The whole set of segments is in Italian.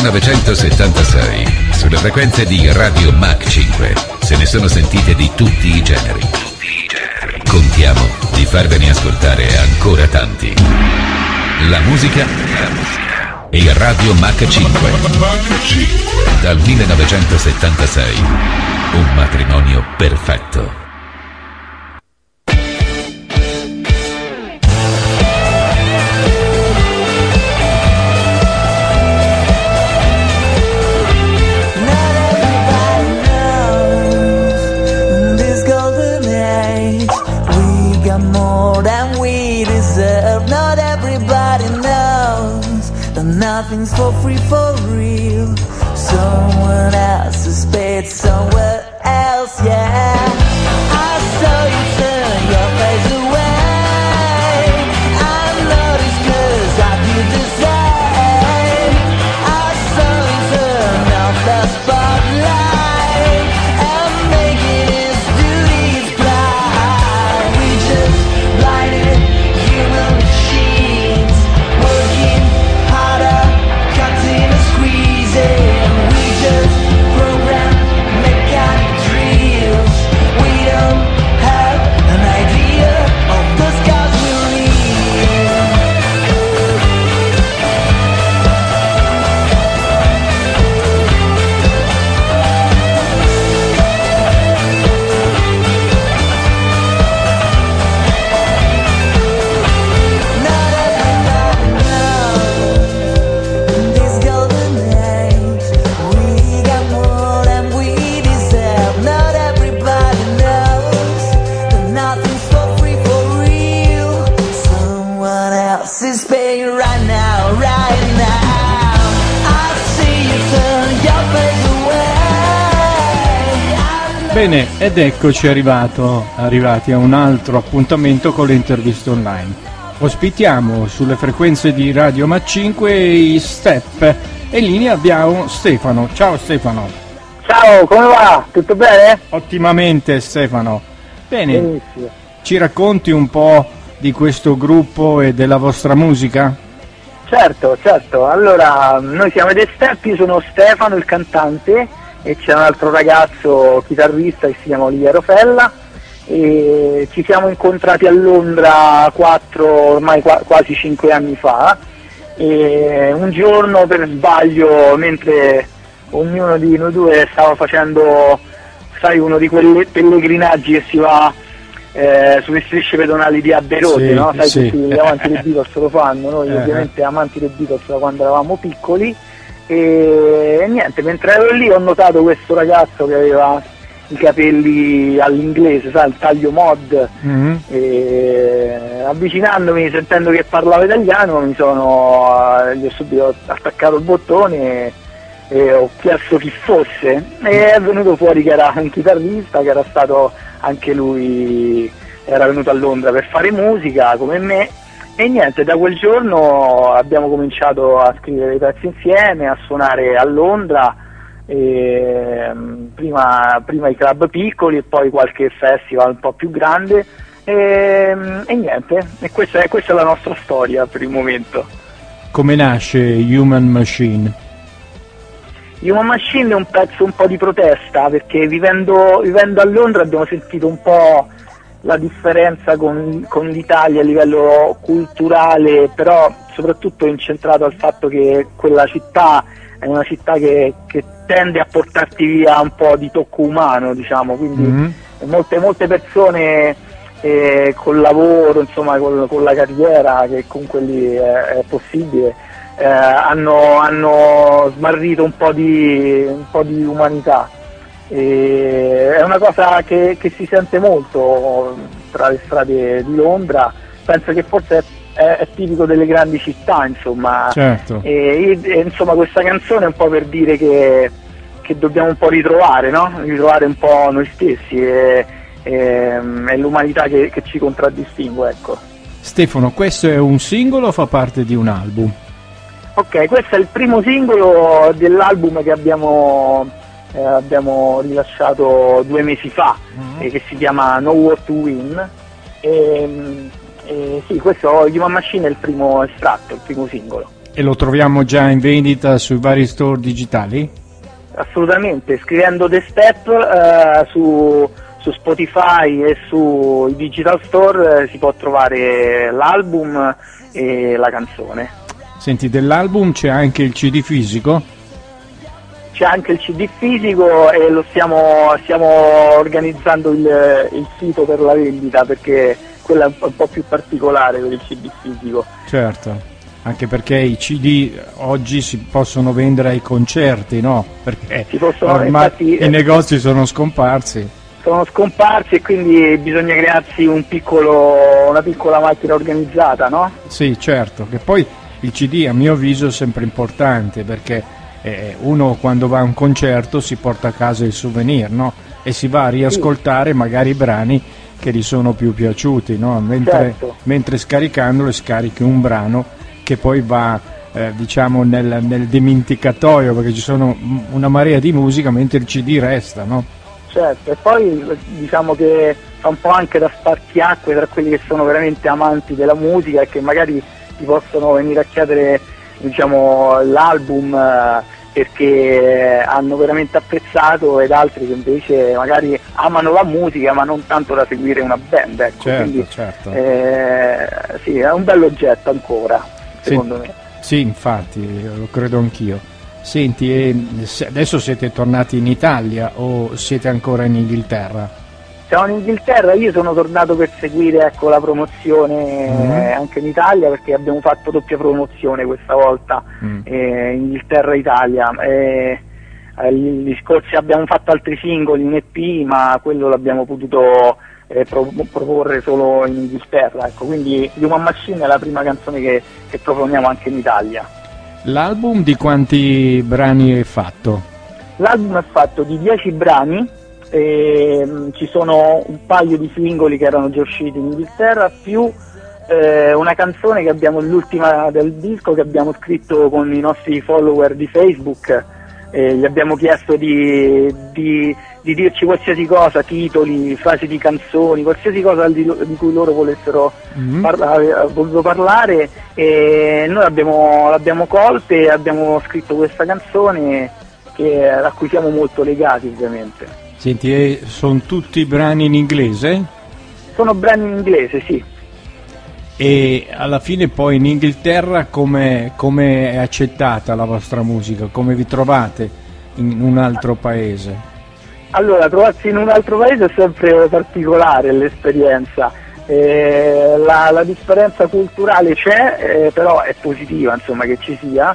1976, sulle frequenze di Radio Mach 5, se ne sono sentite di tutti i generi. Contiamo di farvene ascoltare ancora tanti. La musica e Radio Mach 5. Dal 1976, un matrimonio perfetto. Nothing's for free, for real. Someone else is paid somewhere else, yeah. I saw you turn your face away. I noticed 'cause I did the same. I saw you turn off the spotlight and making his duties blind. We just blinded human machines working harder, cutting and squeezing. We just program mechanic drills. We don't have an idea of the scars we'll leave. Not everybody knows in this golden age we got more than we deserve. Not everybody knows that nothing's for free, for real. Someone else is paying right now, right now. I see you turn your face away. Bene, ed eccoci arrivati a un altro appuntamento con le interviste online. Ospitiamo sulle frequenze di Radio Mach 5 i Step e in linea abbiamo Stefano. Ciao Stefano. Ciao, come va? Tutto bene? Ottimamente Stefano. Bene, Benissimo. ci racconti un po' di questo gruppo e della vostra musica? Certo. Allora, noi siamo dei Step, io sono Stefano, il cantante, e c'è un altro ragazzo chitarrista che si chiama Oliviero Fella, e ci siamo incontrati a Londra ormai quasi 5 anni fa, e un giorno per sbaglio, mentre ognuno di noi due stava facendo, sai, uno di quei pellegrinaggi che si va sulle strisce pedonali di Abbey Road, Sì, no? Sai, sì. tutti gli amanti dei Beatles lo fanno, noi ovviamente amanti dei Beatles da quando eravamo piccoli, e niente, mentre ero lì ho notato questo ragazzo che aveva i capelli all'inglese, sai, il taglio mod, e avvicinandomi, sentendo che parlava italiano, gli ho subito attaccato il bottone e ho chiesto chi fosse, e è venuto fuori che era un chitarrista, che era stato anche lui, era venuto a Londra per fare musica come me, e niente, da quel giorno abbiamo cominciato a scrivere dei pezzi insieme, a suonare a Londra, prima i club piccoli e poi qualche festival un po' più grande, e niente, e questa è la nostra storia per il momento. Come nasce Human Machine? Human Machine è un pezzo un po' di protesta, perché vivendo a Londra abbiamo sentito un po' la differenza con l'Italia a livello culturale, però soprattutto incentrato al fatto che quella città è una città che tende a portarti via un po' di tocco umano, diciamo, quindi molte persone col lavoro, insomma, con la carriera, che comunque lì è possibile, hanno smarrito un po' di umanità. È una cosa che si sente molto tra le strade di Londra, penso che forse è tipico delle grandi città, insomma. Certo. E insomma, questa canzone è un po' per dire che dobbiamo un po' ritrovare un po' noi stessi, e l'umanità che ci contraddistingue, ecco. Stefano, questo è un singolo o fa parte di un album? Ok, questo è il primo singolo dell'album che abbiamo rilasciato 2 mesi fa, che si chiama No War to Win, e sì, questo Human Machine è il primo estratto, il primo singolo. E lo troviamo già in vendita sui vari store digitali? Assolutamente, scrivendo The Step su Spotify e sui digital store si può trovare l'album e la canzone. Senti, dell'album c'è anche il CD fisico? C'è anche il CD fisico e stiamo organizzando il sito per la vendita, perché quello è un po' più particolare per il CD fisico. Certo, anche perché i CD oggi si possono vendere ai concerti, no? Perché ormai infatti, i negozi sono scomparsi. Sono scomparsi e quindi bisogna crearsi una piccola macchina organizzata, no? Sì, certo, che poi il CD a mio avviso è sempre importante, perché uno quando va a un concerto si porta a casa il souvenir, no? E si va a riascoltare magari i brani che gli sono più piaciuti, no? Mentre scaricandolo scarichi un brano che poi va diciamo nel dimenticatoio, perché ci sono una marea di musica mentre il CD resta, no? Certo, e poi diciamo che fa un po' anche da spartiacque tra quelli che sono veramente amanti della musica e che magari ti possono venire a chiedere, diciamo, l'album perché hanno veramente apprezzato, ed altri che invece magari amano la musica ma non tanto da seguire una band, ecco. Certo, quindi, certo. Sì, è un bell'oggetto ancora, secondo me. Sì, infatti, lo credo anch'io. Senti, adesso siete tornati in Italia o siete ancora in Inghilterra? Siamo in Inghilterra, io sono tornato per seguire, ecco, la promozione anche in Italia, perché abbiamo fatto doppia promozione questa volta, Inghilterra-Italia. Gli scorsi abbiamo fatto altri singoli in EP, ma quello l'abbiamo potuto proporre solo in Inghilterra, ecco. Quindi Human Machine è la prima canzone che proponiamo anche in Italia. L'album di quanti brani è fatto? L'album è fatto di 10 brani. Ci sono un paio di singoli che erano già usciti in Inghilterra, più una canzone che abbiamo, l'ultima del disco, che abbiamo scritto con i nostri follower di Facebook. Gli abbiamo chiesto di dirci qualsiasi cosa, titoli, frasi di canzoni, qualsiasi cosa di cui loro volessero voluto parlare, e noi l'abbiamo colta e abbiamo scritto questa canzone a cui siamo molto legati, ovviamente. Senti, sono tutti brani in inglese? Sono brani in inglese, sì. E alla fine poi in Inghilterra come è accettata la vostra musica? Come vi trovate in un altro paese? Allora, trovarsi in un altro paese è sempre particolare l'esperienza. La differenza culturale c'è, però è positiva, insomma, che ci sia.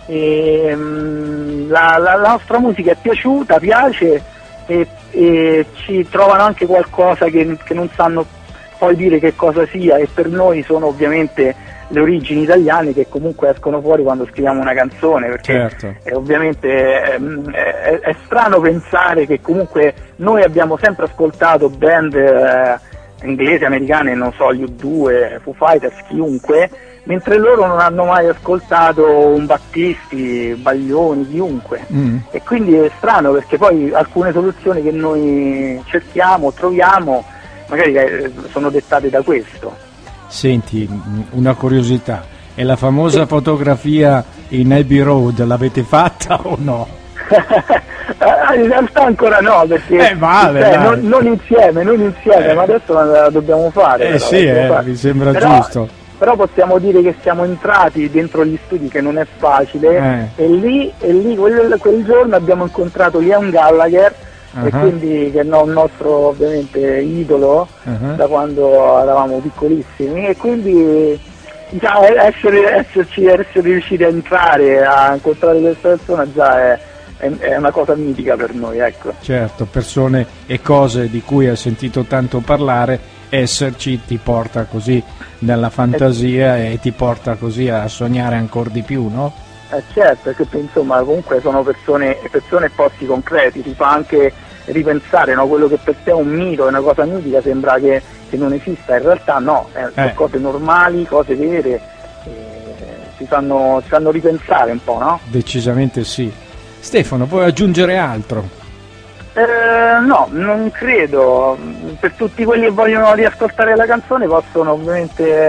La nostra musica è piaciuta, piace, e ci trovano anche qualcosa che non sanno poi dire che cosa sia, e per noi sono ovviamente le origini italiane che comunque escono fuori quando scriviamo una canzone, perché certo. Ovviamente è strano pensare che comunque noi abbiamo sempre ascoltato band inglesi, americane, non so, gli U2, Foo Fighters, chiunque, mentre loro non hanno mai ascoltato un Battisti, Baglioni, chiunque. E quindi è strano, perché poi alcune soluzioni che noi cerchiamo, troviamo, magari sono dettate da questo. Senti, una curiosità, e la famosa fotografia in Abbey Road l'avete fatta o no? In realtà ancora no, perché vale, non insieme, ma adesso la dobbiamo fare. Mi sembra giusto. Però possiamo dire che siamo entrati dentro gli studi, che non è facile, e lì quel giorno abbiamo incontrato Liam Gallagher, e quindi, che è un nostro ovviamente idolo da quando eravamo piccolissimi, e quindi diciamo, essere riusciti a entrare, a incontrare questa persona già è una cosa mitica per noi, ecco. Certo, persone e cose di cui hai sentito tanto parlare, esserci ti porta così nella fantasia e ti porta così a sognare ancora di più, no? Certo, perché insomma comunque sono persone e posti concreti, ti fa anche ripensare, no? Quello che per te è un mito, è una cosa mitica, sembra che non esista, in realtà no, sono cose normali, cose vere, ci fanno ripensare un po', no? Decisamente sì. Stefano, vuoi aggiungere altro? No, non credo. Per tutti quelli che vogliono riascoltare la canzone possono ovviamente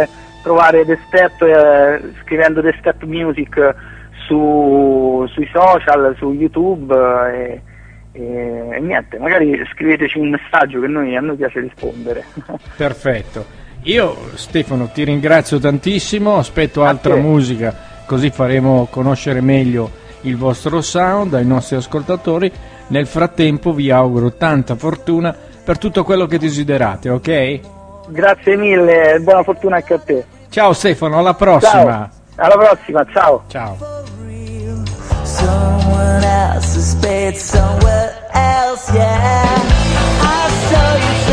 trovare The Step scrivendo The Step Music sui social, su YouTube e niente, magari scriveteci un messaggio che a noi piace rispondere. Perfetto. Io Stefano ti ringrazio tantissimo, aspetto altra musica così faremo conoscere meglio il vostro sound ai nostri ascoltatori. Nel frattempo vi auguro tanta fortuna per tutto quello che desiderate, ok? Grazie mille, buona fortuna anche a te. Ciao Stefano, alla prossima. Ciao, alla prossima, ciao. Ciao. Someone else's spade somewhere else, yeah. I saw you